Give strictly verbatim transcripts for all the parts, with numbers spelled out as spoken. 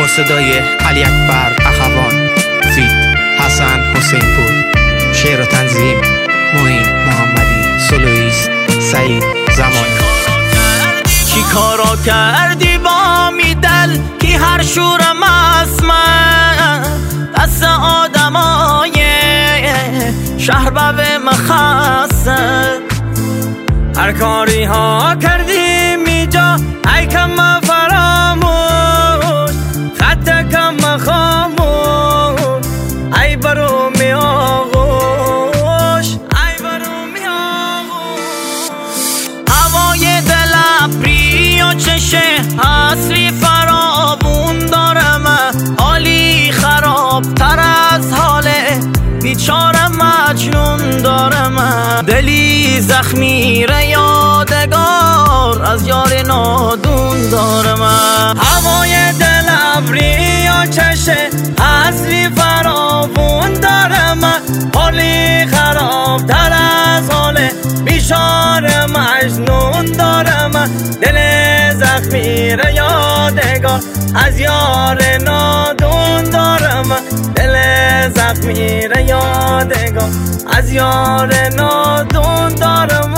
با صدای علی اکبر اخوان، فیت حسن حسین پور، شعر و تنظیم معین محمدی، سولویست سعید زمانی. چی کارا کردی با میدل کی هر شورم اسمه دست آدمای شهر به مخصه، هر کاری ها کردی میجا ای کم فراموش، خط کم خاموش ای برو می آغوش، ای برو می آغوش. هوای دل ابری و چشه حسری فراوون دارم، حالی خراب تر از حاله بیچاره مجنون دارم، دلی زخمی را یادگار از یار نادون دارم. هوای دل ابری و چشه حسری فراوون دارم، حالی خراب تر از حاله بیچاره مجنون دارم، دل زخمی را یادگار از یار نادون دارم، دل زخمی را یادگار از یار نادون دارم.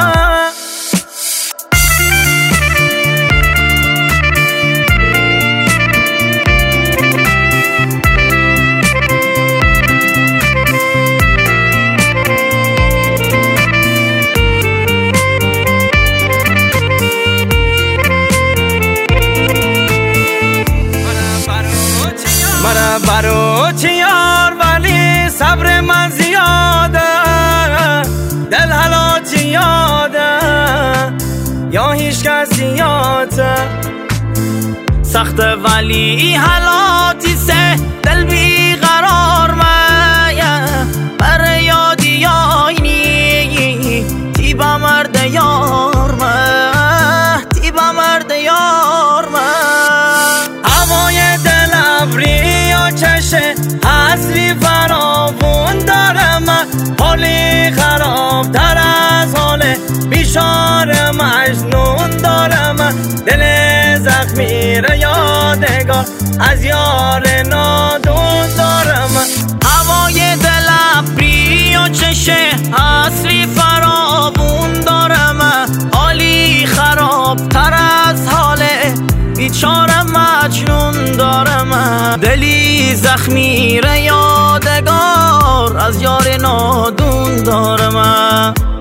مرا برو چیار ولی صبر من زیاده، دل حلاتی یاده یا هیچ کسی یاده، سخت ولی حلاتی سه دل بی قرار مایه، بر یادی آینی تیبا مرد یار مه، تیبا مرد یار مه. هوای دل ابری چشه حسری فراوون دارم، حالی خراب تر از حاله بیچاره مجنون دارم، دل زخمی را یادگار از یار نادون دارم. هوای دل ابری و چشه حسری فراوون دارم، حالی خراب تر از حاله بیچاره مجنون دارم، دلی زخمی را یادگار از یار نادون دارم.